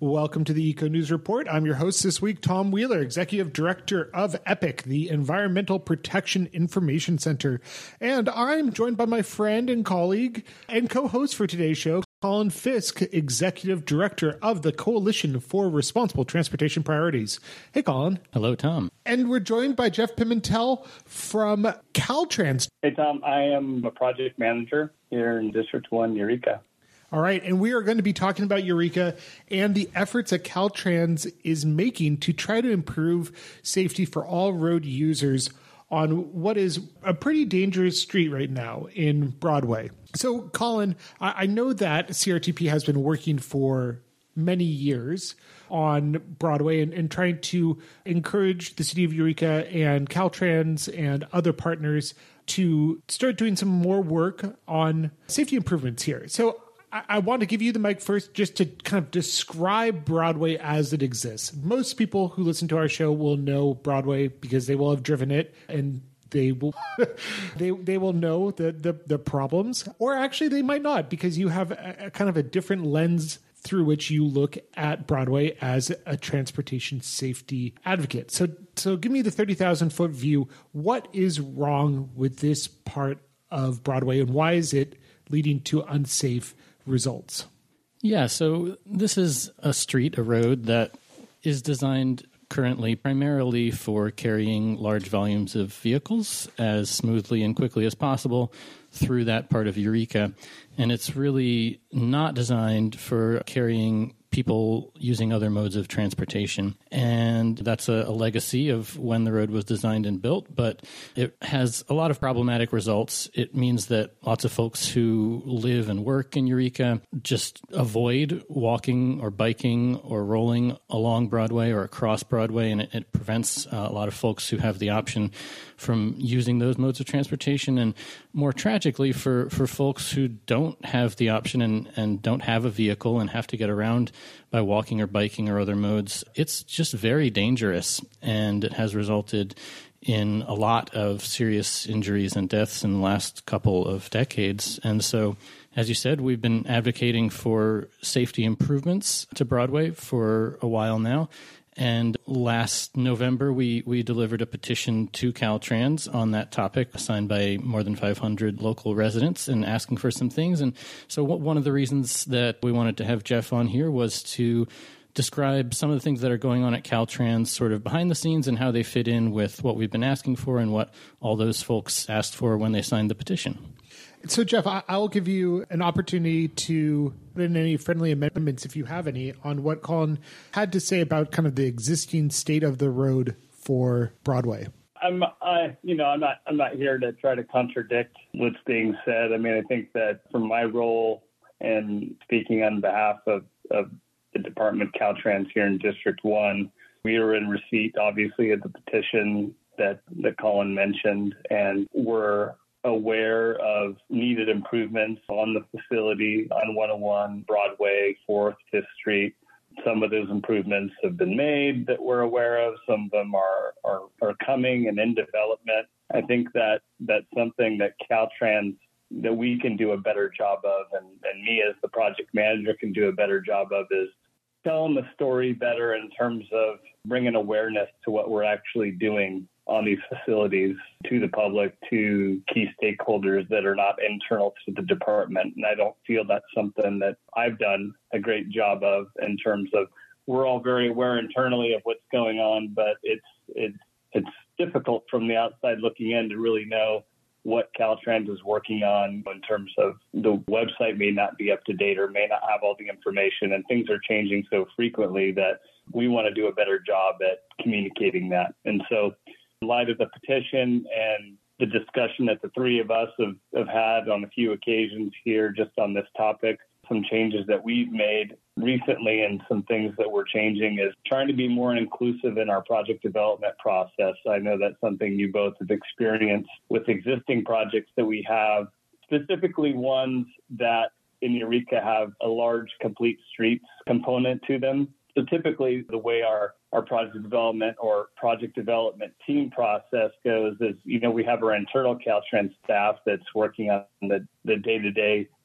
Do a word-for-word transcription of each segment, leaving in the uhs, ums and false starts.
Welcome to the Eco News Report. I'm your host this week, Tom Wheeler, Executive Director of EPIC, the Environmental Protection Information Center. And I'm joined by my friend and colleague and co-host for today's show, Colin Fisk, Executive Director of the Coalition for Responsible Transportation Priorities. Hey, Colin. Hello, Tom. And we're joined by Jeff Pimentel from Caltrans. Hey, Tom. I am a project manager here in District one, Eureka. All right, and we are going to be talking about Eureka and the efforts that Caltrans is making to try to improve safety for all road users on what is a pretty dangerous street right now in Broadway. So, Colin, I know that C R T P has been working for many years on Broadway and, and trying to encourage the city of Eureka and Caltrans and other partners to start doing some more work on safety improvements here. So I want to give you the mic first just to kind of describe Broadway as it exists. Most people who listen to our show will know Broadway because they will have driven it and they will they they will know the, the, the problems. Or actually they might not, because you have a, a kind of a different lens through which you look at Broadway as a transportation safety advocate. So so give me the thirty thousand foot view. What is wrong with this part of Broadway and why is it leading to unsafe results? Yeah, so this is a street, a road that is designed currently primarily for carrying large volumes of vehicles as smoothly and quickly as possible through that part of Eureka. And it's really not designed for carrying people using other modes of transportation. And that's a, a legacy of when the road was designed and built, but it has a lot of problematic results. It means that lots of folks who live and work in Eureka just avoid walking or biking or rolling along Broadway or across Broadway, and it, it prevents uh, a lot of folks who have the option from using those modes of transportation. And more tragically, for, for folks who don't have the option and, and don't have a vehicle and have to get around by walking or biking or other modes, it's just very dangerous, and it has resulted in a lot of serious injuries and deaths in the last couple of decades. And so, as you said, we've been advocating for safety improvements to Broadway for a while now. And last November, we, we delivered a petition to Caltrans on that topic, signed by more than five hundred local residents and asking for some things. And so one of the reasons that we wanted to have Jeff on here was to describe some of the things that are going on at Caltrans sort of behind the scenes and how they fit in with what we've been asking for and what all those folks asked for when they signed the petition. So, Jeff, I'll give you an opportunity to put in any friendly amendments, if you have any, on what Colin had to say about kind of the existing state of the road for Broadway. I'm, I, you know, I'm not, I'm not here to try to contradict what's being said. I mean, I think that from my role and speaking on behalf of, of the Department of Caltrans here in District One, we are in receipt, obviously, of the petition that that Colin mentioned, and we're aware of needed improvements on the facility on one oh one, Broadway, fourth, fifth Street. Some of those improvements have been made that we're aware of. Some of them are, are, are coming and in development. I think that that's something that Caltrans, that we can do a better job of, and, and me as the project manager can do a better job of, is telling the story better in terms of bringing awareness to what we're actually doing on these facilities to the public, to key stakeholders that are not internal to the department. And I don't feel that's something that I've done a great job of, in terms of, we're all very aware internally of what's going on, but it's it's it's difficult from the outside looking in to really know what Caltrans is working on, in terms of the website may not be up to date or may not have all the information, and things are changing so frequently that we want to do a better job at communicating that. And so, in light of the petition and the discussion that the three of us have, have had on a few occasions here just on this topic, some changes that we've made recently and some things that we're changing is trying to be more inclusive in our project development process. I know that's something you both have experienced with existing projects that we have, specifically ones that in Eureka have a large complete streets component to them. So typically the way our, our project development or project development team process goes is, you know, we have our internal Caltrans staff that's working on the, the day-to-day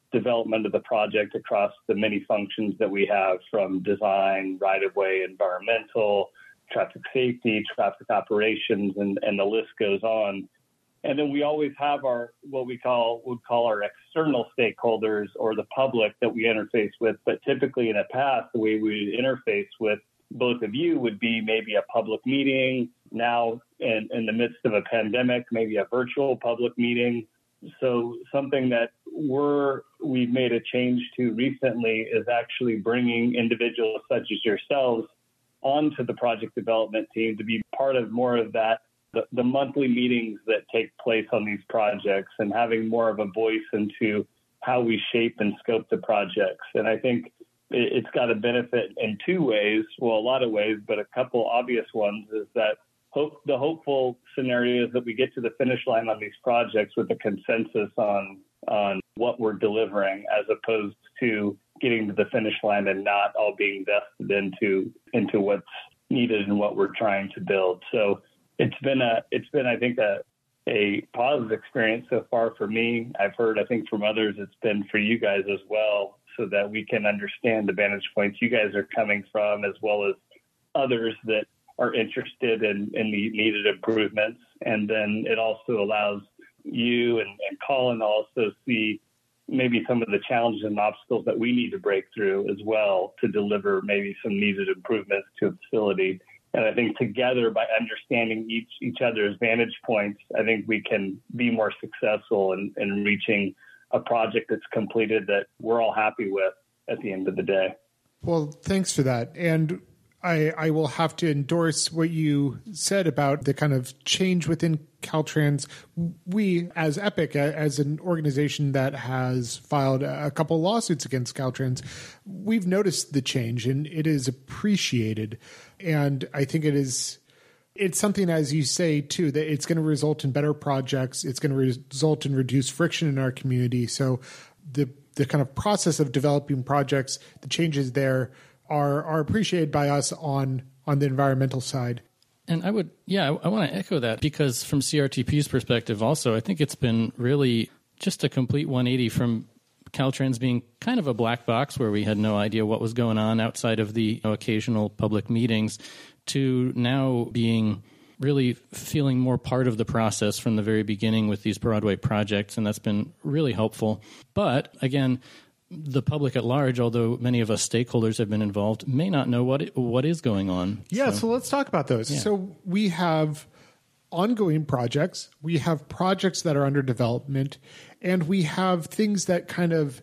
development of the project across the many functions that we have, from design, right-of-way, environmental, traffic safety, traffic operations, and, and the list goes on. And then we always have our, what we call, would call our external stakeholders or the public that we interface with. But typically in the past, the way we interface with both of you would be maybe a public meeting. Now, in, in the midst of a pandemic, maybe a virtual public meeting. So something that we're, we've made a change to recently is actually bringing individuals such as yourselves onto the project development team to be part of more of that, the, the monthly meetings that take place on these projects, and having more of a voice into how we shape and scope the projects. And I think it, it's got a benefit in two ways, well, a lot of ways, but a couple obvious ones is that hope, the hopeful scenario is that we get to the finish line on these projects with a consensus on on what we're delivering, as opposed to getting to the finish line and not all being vested into into what's needed and what we're trying to build. So it's been a it's been I think a a positive experience so far for me. I've heard I think from others it's been for you guys as well, so that we can understand the vantage points you guys are coming from, as well as others that are interested in, in the needed improvements. And then it also allows you and, and Colin to also see maybe some of the challenges and obstacles that we need to break through as well to deliver maybe some needed improvements to a facility. And I think together, by understanding each each other's vantage points, I think we can be more successful in, in reaching a project that's completed that we're all happy with at the end of the day. Well, thanks for that. And I, I will have to endorse what you said about the kind of change within Caltrans. We, as Epic, as an organization that has filed a couple lawsuits against Caltrans, we've noticed the change, and it is appreciated. And I think it is, it's something, as you say, too, that it's going to result in better projects. It's going to result in reduced friction in our community. So the the kind of process of developing projects, the changes there, are are appreciated by us on on the environmental side. And I would, yeah, I, I want to echo that, because from C R T P's perspective also, I think it's been really just a complete one eighty from Caltrans being kind of a black box where we had no idea what was going on outside of the you know, occasional public meetings, to now being really feeling more part of the process from the very beginning with these Broadway projects. And that's been really helpful. But again, the public at large, although many of us stakeholders have been involved, may not know what it, what is going on. Yeah, so, so let's talk about those. Yeah. So we have ongoing projects, we have projects that are under development, and we have things that kind of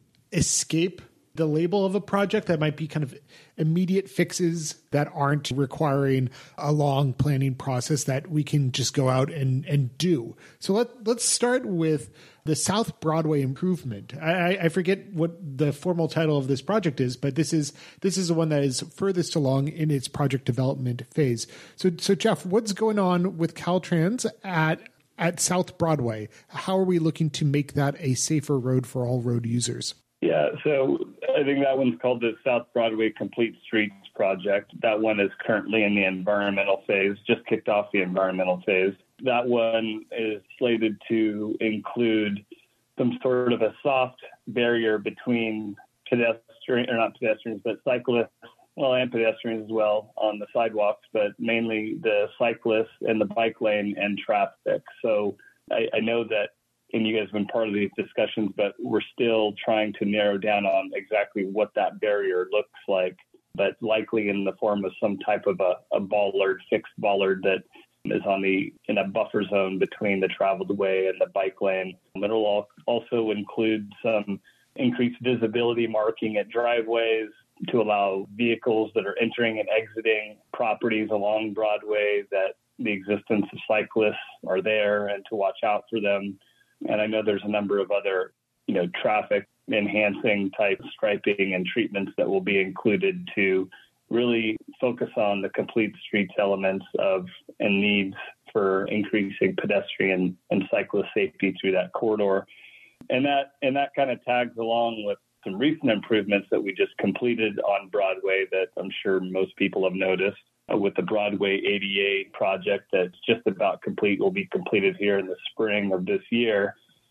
escape the label of a project that might be kind of immediate fixes that aren't requiring a long planning process that we can just go out and, and do. So let, let's start with the South Broadway improvement. I, I forget what the formal title of this project is, but this is this is the one that is furthest along in its project development phase. So, so Jeff, what's going on with Caltrans at at South Broadway? How are we looking to make that a safer road for all road users? Yeah, so I think that one's called the South Broadway Complete Streets Project. That one is currently in the environmental phase, just kicked off the environmental phase. That one is slated to include some sort of a soft barrier between pedestrian, or not pedestrians, but cyclists, well, and pedestrians as well on the sidewalks, but mainly the cyclists and the bike lane and traffic. So I, I know that, and you guys have been part of these discussions, but we're still trying to narrow down on exactly what that barrier looks like, but likely in the form of some type of a, a bollard, fixed bollard that is on the in a buffer zone between the traveled way and the bike lane. It'll also include some increased visibility marking at driveways to allow vehicles that are entering and exiting properties along Broadway that the existence of cyclists are there and to watch out for them. And I know there's a number of other, you know, traffic enhancing type striping and treatments that will be included to really focus on the complete streets elements of and needs for increasing pedestrian and cyclist safety through that corridor. And that and that kind of tags along with some recent improvements that we just completed on Broadway that I'm sure most people have noticed, uh, with the Broadway A D A project that's just about complete, will be completed here in the spring of this year.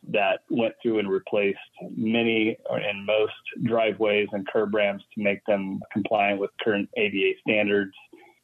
that went through and replaced many and most driveways and curb ramps to make them compliant with current A D A standards.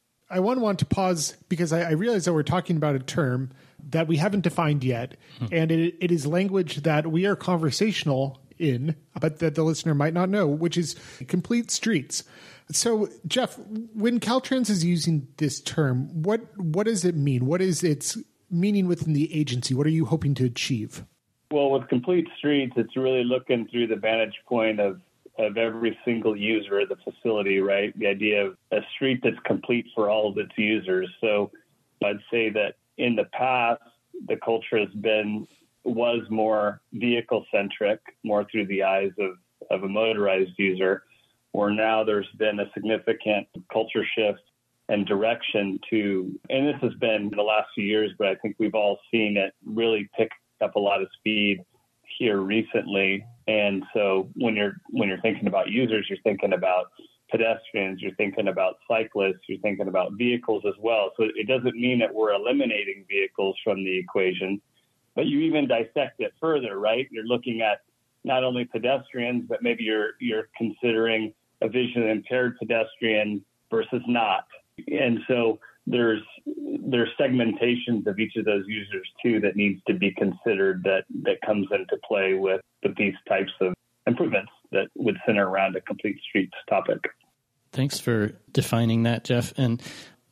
I want, want to pause because I, I realize that we're talking about a term that we haven't defined yet, hmm. and it, it is language that we are conversational in, but that the listener might not know, which is complete streets. So, Jeff, when Caltrans is using this term, what what does it mean? What is its meaning within the agency? What are you hoping to achieve? Well, with complete streets, it's really looking through the vantage point of, of every single user of the facility, right? The idea of a street that's complete for all of its users. So I'd say that in the past, the culture has been, was more vehicle-centric, more through the eyes of, of a motorized user, where now there's been a significant culture shift and direction to, and this has been in the last few years, but I think we've all seen it really pick up a lot of speed here recently. And so when you're when you're thinking about users, you're thinking about pedestrians, you're thinking about cyclists, you're thinking about vehicles as well. So it doesn't mean that we're eliminating vehicles from the equation, but you even dissect it further, right? You're looking at not only pedestrians, but maybe you're you're considering a visually impaired pedestrian versus not. And so there's there's segmentations of each of those users too that needs to be considered that, that comes into play with, with these types of improvements that would center around a complete streets topic. Thanks for defining that, Jeff. And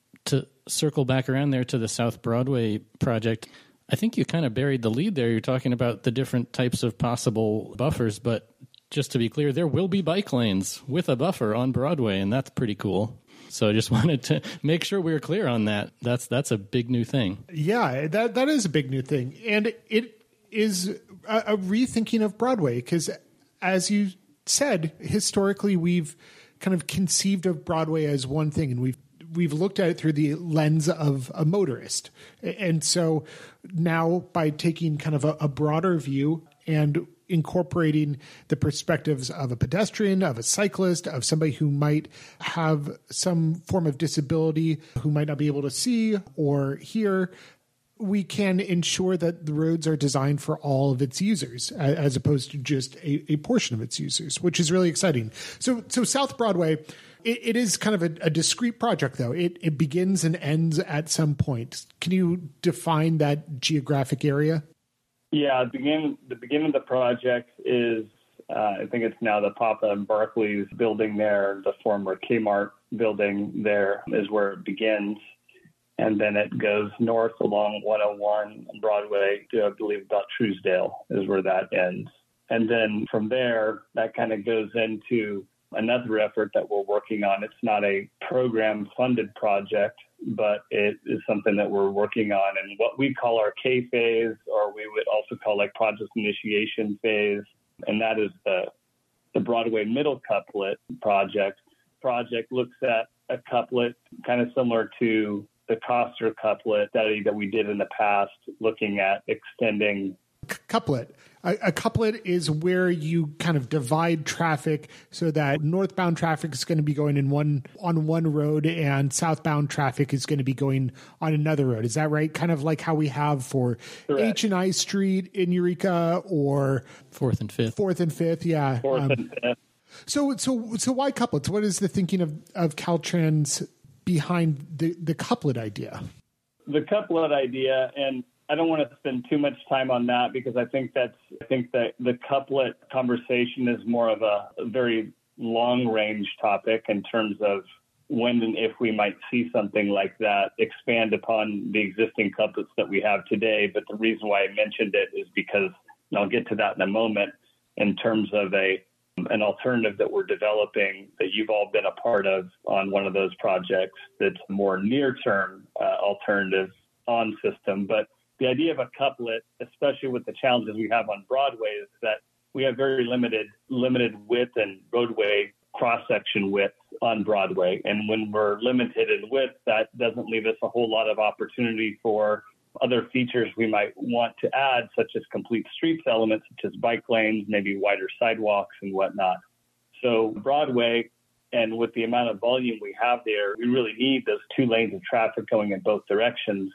to circle back around there to the South Broadway project, I think you kind of buried the lead there. You're talking about the different types of possible buffers, but just to be clear, there will be bike lanes with a buffer on Broadway, and that's pretty cool. So I just wanted to make sure we were clear on that. That's that's a big new thing. Yeah, that that is a big new thing. And it is a, a rethinking of Broadway because, as you said, historically we've kind of conceived of Broadway as one thing, and we've we've looked at it through the lens of a motorist. And so now by taking kind of a, a broader view and incorporating the perspectives of a pedestrian, of a cyclist, of somebody who might have some form of disability, who might not be able to see or hear, we can ensure that the roads are designed for all of its users as opposed to just a, a portion of its users, which is really exciting. So, so South Broadway, it, it is kind of a, a discrete project, though. It, it begins and ends at some point. Can you define that geographic area? Yeah, the beginning, the beginning of the project is, uh, I think it's now the Papa and Barclays building there, the former Kmart building there is where it begins. And then it goes north along one oh one Broadway to, I believe, about Truesdale is where that ends. And then from there, that kind of goes into another effort that we're working on. It's not a program-funded project, but it is something that we're working on in what we call our K phase, or we would also call like project initiation phase. And that is the, the Broadway Middle Couplet project. Project looks at a couplet kind of similar to the Coster couplet study that we did in the past, looking at extending. Couplet. A, a couplet is where you kind of divide traffic so that northbound traffic is going to be going in one on one road and southbound traffic is going to be going on another road. Is that right? Kind of like how we have for Correct. H and I Street in Eureka or Fourth and Fifth. Fourth and Fifth, yeah. Fourth um, and Fifth. So, so, so why couplets? What is the thinking of, of Caltrans behind the, the couplet idea? The couplet idea, and I don't want to spend too much time on that because I think that's I think that the couplet conversation is more of a, a very long range topic in terms of when and if we might see something like that expand upon the existing couplets that we have today. But the reason why I mentioned it is because, and I'll get to that in a moment, in terms of a an alternative that we're developing that you've all been a part of on one of those projects that's more near-term uh, alternative on system. But the idea of a couplet, especially with the challenges we have on Broadway, is that we have very limited limited width and roadway cross-section width on Broadway. And when we're limited in width, that doesn't leave us a whole lot of opportunity for other features we might want to add, such as complete streets elements, such as bike lanes, maybe wider sidewalks and whatnot. So Broadway, and with the amount of volume we have there, we really need those two lanes of traffic going in both directions.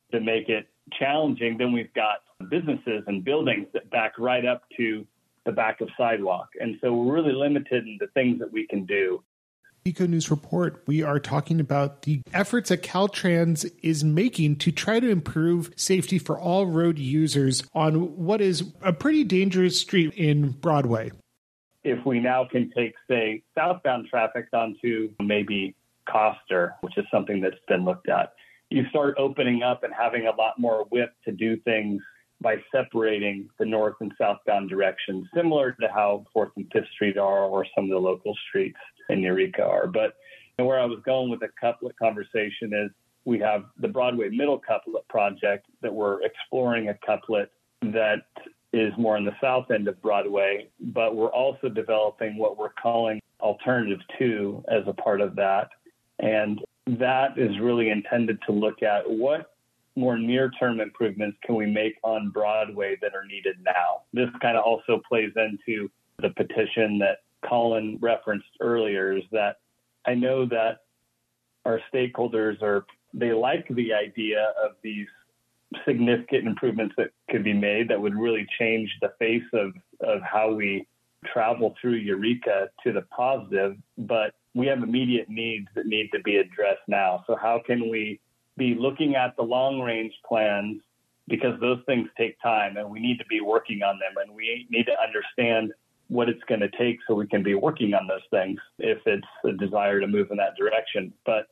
to make it challenging, then we've got businesses and buildings that back right up to the back of sidewalk. And so we're really limited in the things that we can do. Eco News Report, we are talking about the efforts that Caltrans is making to try to improve safety for all road users on what is a pretty dangerous street in Broadway. If we now can take, say, southbound traffic onto maybe Coster, which is something that's been looked at, you start opening up and having a lot more width to do things by separating the north and southbound directions, similar to how fourth and fifth Street are or some of the local streets in Eureka are. But where I was going with the couplet conversation is we have the Broadway Middle Couplet project that we're exploring a couplet that is more on the south end of Broadway, but we're also developing what we're calling Alternative two as a part of that. And that is really intended to look at what more near-term improvements can we make on Broadway that are needed now. This kind of also plays into the petition that Colin referenced earlier, is that I know that our stakeholders are, they like the idea of these significant improvements that could be made that would really change the face of, of how we travel through Eureka to the positive, but we have immediate needs that need to be addressed now. So how can we be looking at the long range plans, because those things take time and we need to be working on them, and we need to understand what it's going to take so we can be working on those things if it's a desire to move in that direction. But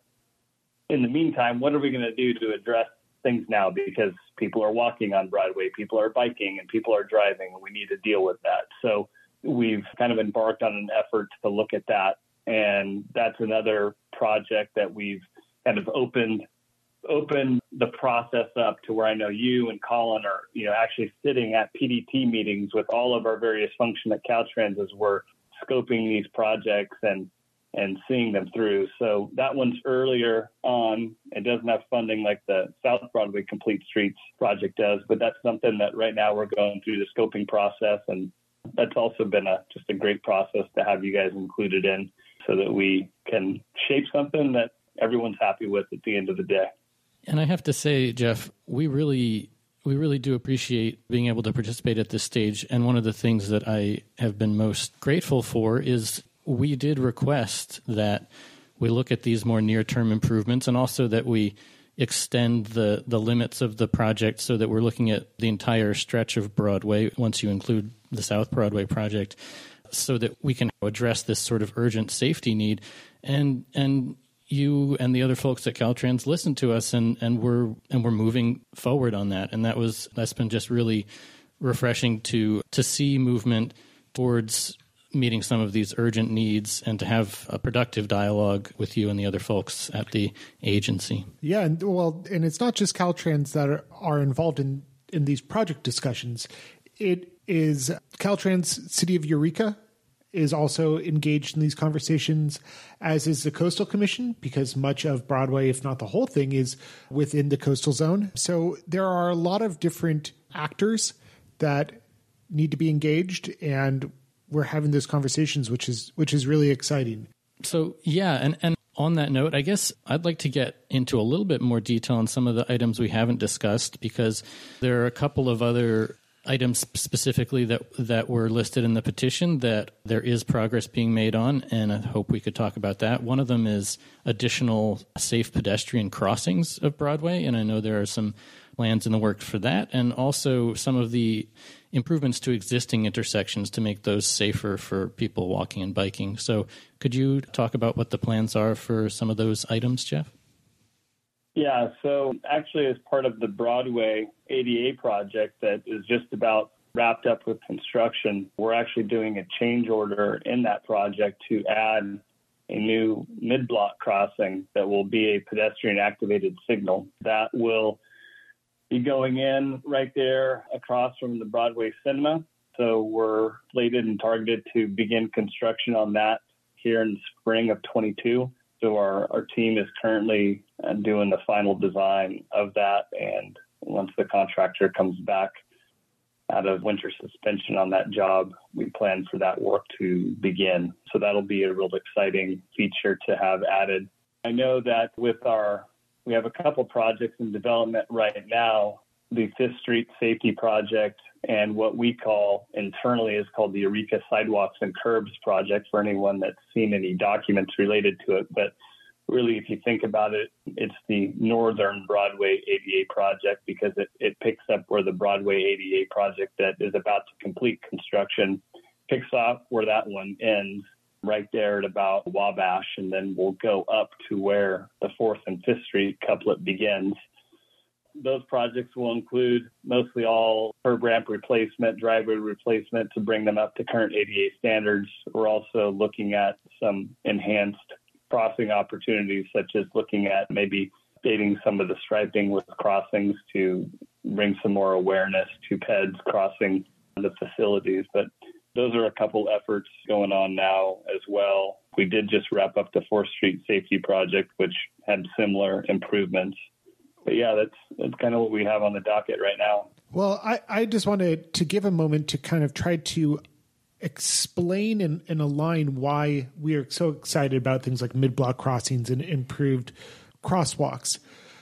in the meantime, what are we going to do to address things now? Because people are walking on Broadway, people are biking, and people are driving, and we need to deal with that. So we've kind of embarked on an effort to look at that. And that's another project that we've kind of opened open the process up to where I know you and Colin are, you know, actually sitting at P D T meetings with all of our various functions at Caltrans as we're scoping these projects and and seeing them through. So that one's earlier on. It doesn't have funding like the South Broadway Complete Streets project does, but that's something that right now we're going through the scoping process. And that's also been a just a great process to have you guys included in so that we can shape something that everyone's happy with at the end of the day. And I have to say, Jeff, we really we really do appreciate being able to participate at this stage. And one of the things that I have been most grateful for is we did request that we look at these more near-term improvements, and also that we extend the, the limits of the project so that we're looking at the entire stretch of Broadway, once you include the South Broadway project, so that we can address this sort of urgent safety need. And and you and the other folks at Caltrans listened to us, and, and we're and we're moving forward on that. And that was that's been just really refreshing to to see movement towards meeting some of these urgent needs and to have a productive dialogue with you and the other folks at the agency. Yeah, and well, and it's not just Caltrans that are, are involved in, in these project discussions. It is Caltrans City of Eureka is also engaged in these conversations, as is the Coastal Commission, because much of Broadway, if not the whole thing, is within the coastal zone. So there are a lot of different actors that need to be engaged, and we're having those conversations, which is which is really exciting. So yeah, and, and on that note, I guess I'd like to get into a little bit more detail on some of the items we haven't discussed, because there are a couple of other items specifically that that were listed in the petition that there is progress being made on, and I hope we could talk about that. One of them is additional safe pedestrian crossings of Broadway, and I know there are some plans in the works for that, and also some of the improvements to existing intersections to make those safer for people walking and biking. So could you talk about what the plans are for some of those items, Jeff? Yeah, so actually as part of the Broadway A D A project that is just about wrapped up with construction, we're actually doing a change order in that project to add a new mid-block crossing that will be a pedestrian-activated signal that will be going in right there across from the Broadway Cinema. So we're slated and targeted to begin construction on that here in the spring of twenty-two. So our, our team is currently doing the final design of that. And once the contractor comes back out of winter suspension on that job, we plan for that work to begin. So that'll be a real exciting feature to have added. I know that with our we have a couple projects in development right now, the Fifth Street Safety Project and what we call internally is called the Eureka Sidewalks and Curbs Project for anyone that's seen any documents related to it. But really, if you think about it, it's the Northern Broadway A D A project because it, it picks up where the Broadway A D A project that is about to complete construction picks off where that one ends, right there at about Wabash, and then we'll go up to where the fourth and Fifth Street couplet begins. Those projects will include mostly all curb ramp replacement, driveway replacement to bring them up to current A D A standards. We're also looking at some enhanced crossing opportunities, such as looking at maybe updating some of the striping with crossings to bring some more awareness to peds crossing the facilities. But those are a couple efforts going on now as well. We did just wrap up the fourth Street Safety Project, which had similar improvements. But yeah, that's that's kind of what we have on the docket right now. Well, I, I just wanted to give a moment to kind of try to explain and, and align why we are so excited about things like mid-block crossings and improved crosswalks.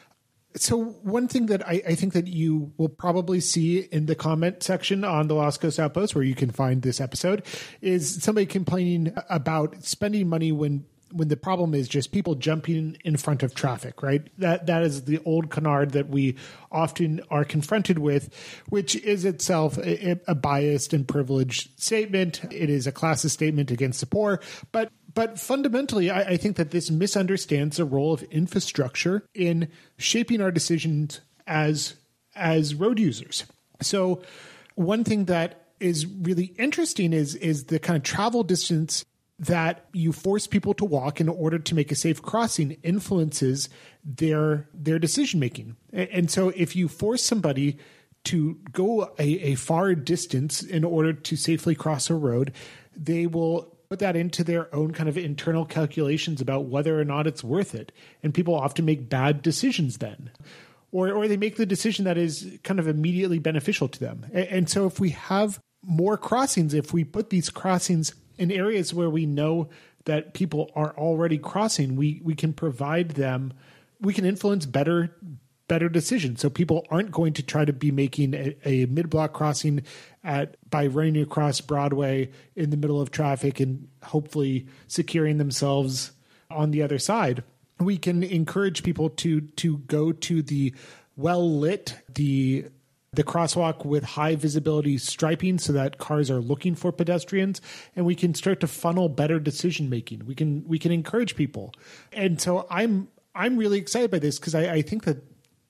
So one thing that I, I think that you will probably see in the comment section on the Lost Coast Outpost, where you can find this episode, is somebody complaining about spending money when when the problem is just people jumping in front of traffic, right? That that is the old canard that we often are confronted with, which is itself a, a biased and privileged statement. It is a classist statement against the poor, but But fundamentally, I, I think that this misunderstands the role of infrastructure in shaping our decisions as as road users. So one thing that is really interesting is is the kind of travel distance that you force people to walk in order to make a safe crossing influences their their decision making. And so if you force somebody to go a, a far distance in order to safely cross a road, they will put that into their own kind of internal calculations about whether or not it's worth it. And people often make bad decisions then. Or or they make the decision that is kind of immediately beneficial to them. And, and so if we have more crossings, if we put these crossings in areas where we know that people are already crossing, we we can provide them, we can influence better better decisions. So people aren't going to try to be making a, a mid-block crossing at by running across Broadway in the middle of traffic and hopefully securing themselves on the other side. We can encourage people to to go to the well-lit, the the crosswalk with high visibility striping so that cars are looking for pedestrians, and we can start to funnel better decision making. We can we can encourage people. And so I'm I'm really excited by this because I, I think that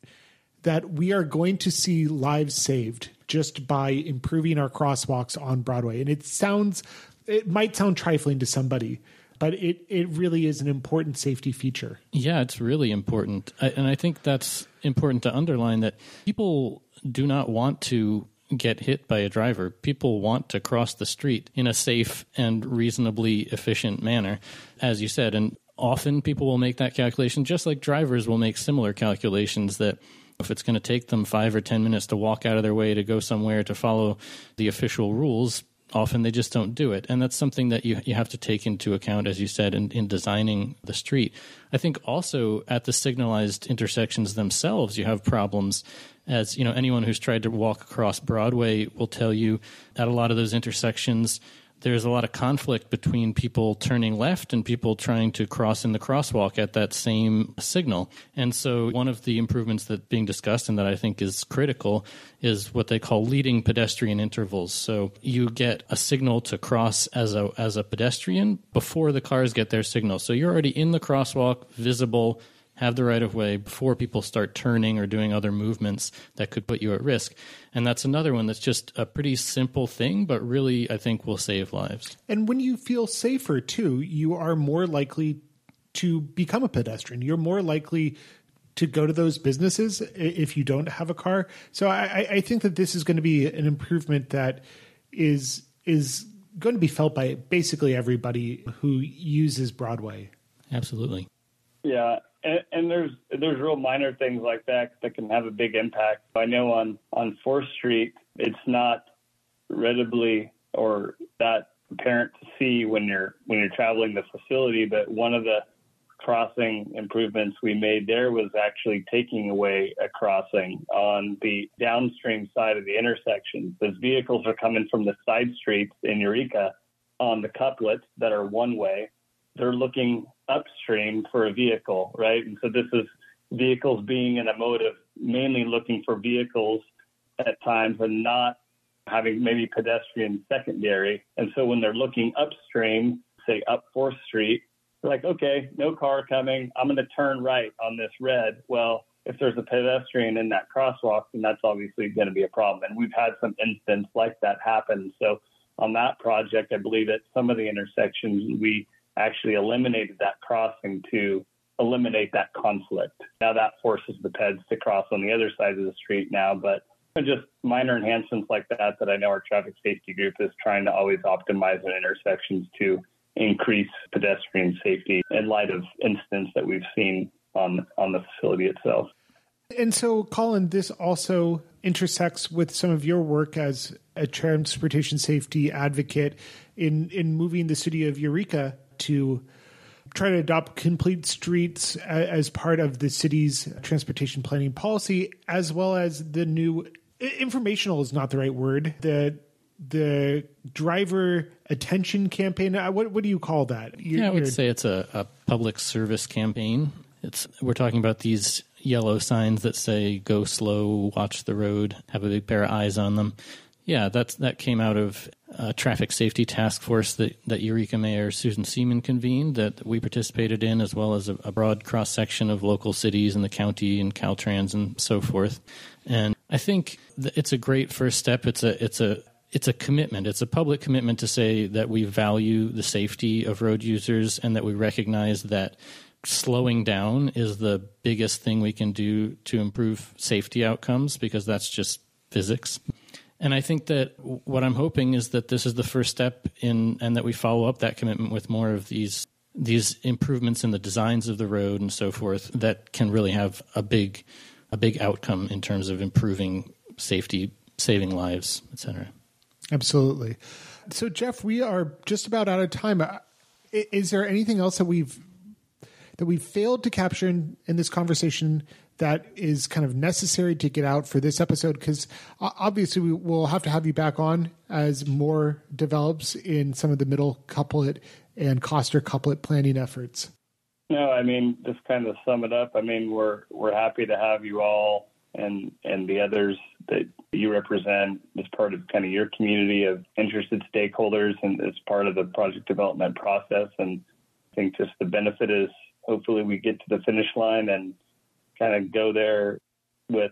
that we are going to see lives saved just by improving our crosswalks on Broadway. And it sounds it might sound trifling to somebody, but it, it really is an important safety feature. Yeah, it's really important. I, and I think that's important to underline that people do not want to get hit by a driver. People want to cross the street in a safe and reasonably efficient manner, as you said. And often people will make that calculation, just like drivers will make similar calculations that if it's going to take them five or ten minutes to walk out of their way to go somewhere to follow the official rules, often they just don't do it. And that's something that you you have to take into account, as you said, in, in designing the street. I think also at the signalized intersections themselves, you have problems. As you know, anyone who's tried to walk across Broadway will tell you at a lot of those intersections, there's a lot of conflict between people turning left and people trying to cross in the crosswalk at that same signal. And so one of the improvements that's being discussed and that I think is critical is what they call leading pedestrian intervals. So you get a signal to cross as a as a pedestrian before the cars get their signal. So you're already in the crosswalk, visible, have the right of way before people start turning or doing other movements that could put you at risk. And that's another one that's just a pretty simple thing, but really I think will save lives. And when you feel safer too, you are more likely to become a pedestrian. You're more likely to go to those businesses if you don't have a car. So I, I think that this is going to be an improvement that is is going to be felt by basically everybody who uses Broadway. Absolutely. Yeah. And, and there's there's real minor things like that that can have a big impact. I know on, on fourth Street, it's not readily or that apparent to see when you're when you're traveling the facility, but one of the crossing improvements we made there was actually taking away a crossing on the downstream side of the intersection. Those vehicles are coming from the side streets in Eureka on the couplets that are one way. They're looking upstream for a vehicle, right? And so this is vehicles being in a mode of mainly looking for vehicles at times and not having maybe pedestrian secondary. And so when they're looking upstream, say up fourth Street, they're like, okay, no car coming. I'm going to turn right on this red. Well, if there's a pedestrian in that crosswalk, then that's obviously going to be a problem. And we've had some instances like that happen. So on that project, I believe at some of the intersections, we actually eliminated that crossing to eliminate that conflict. Now that forces the peds to cross on the other side of the street now, but just minor enhancements like that that I know our traffic safety group is trying to always optimize in intersections to increase pedestrian safety in light of incidents that we've seen on on the facility itself. And so, Colin, this also intersects with some of your work as a transportation safety advocate in, in moving the city of Eureka to try to adopt complete streets as part of the city's transportation planning policy, as well as the new informational is not the right word. The the driver attention campaign. What what do you call that? You're, yeah, I would say it's a, a public service campaign. It's we're talking about these yellow signs that say "Go slow, watch the road," have a big pair of eyes on them. Yeah, that's that came out of a traffic safety task force that, that Eureka Mayor Susan Seaman convened that we participated in, as well as a, a broad cross-section of local cities in the county and Caltrans and so forth. And I think it's a great first step. It's a it's a it's a commitment. It's a public commitment to say that we value the safety of road users and that we recognize that slowing down is the biggest thing we can do to improve safety outcomes, because that's just physics. And I think that what I'm hoping is that this is the first step in, and that we follow up that commitment with more of these these improvements in the designs of the road and so forth that can really have a big a big outcome in terms of improving safety, saving lives, et cetera. Absolutely. So, Jeff, we are just about out of time. Is there anything else that we've that we've failed to capture in, in this conversation that is kind of necessary to get out for this episode? Because obviously we will have to have you back on as more develops in some of the middle couplet and Coster couplet planning efforts. No, I mean, just kind of sum it up. I mean, we're we're happy to have you all and and the others that you represent as part of kind of your community of interested stakeholders and as part of the project development process. And I think just the benefit is hopefully we get to the finish line and kind of go there with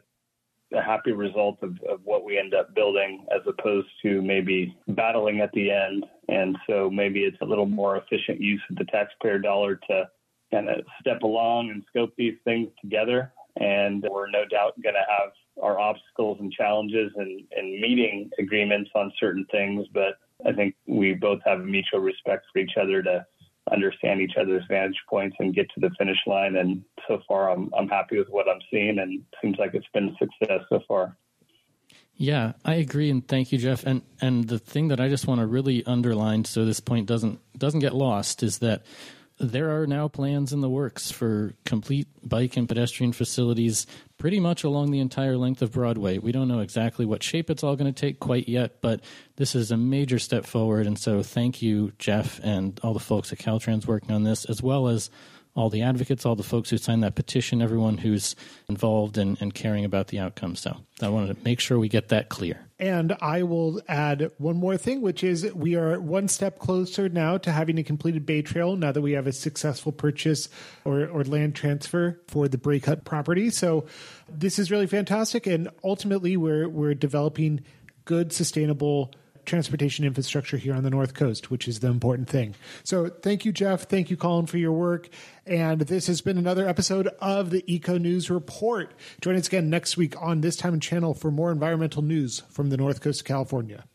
a happy result of, of what we end up building, as opposed to maybe battling at the end. And so maybe it's a little more efficient use of the taxpayer dollar to kind of step along and scope these things together. And we're no doubt going to have our obstacles and challenges and, and meeting agreements on certain things. But I think we both have a mutual respect for each other to understand each other's vantage points and get to the finish line. And so far, I'm I'm happy with what I'm seeing, and it seems like it's been a success so far. Yeah, I agree, and thank you, Jeff. And and the thing that I just want to really underline, so this point doesn't doesn't get lost, is that there are now plans in the works for complete bike and pedestrian facilities pretty much along the entire length of Broadway. We don't know exactly what shape it's all going to take quite yet, but this is a major step forward. And so thank you, Jeff, and all the folks at Caltrans working on this, as well as all the advocates, all the folks who signed that petition, everyone who's involved and in, in caring about the outcome. So I wanted to make sure we get that clear. And I will add one more thing, which is we are one step closer now to having a completed Bay Trail now that we have a successful purchase or, or land transfer for the Break Hut property. So this is really fantastic. And ultimately, we're we're developing good, sustainable transportation infrastructure here on the North Coast, which is the important thing. So thank you, Jeff. Thank you, Colin, for your work. And this has been another episode of the Eco News Report. Join us again next week on this time and channel for more environmental news from the North Coast of California.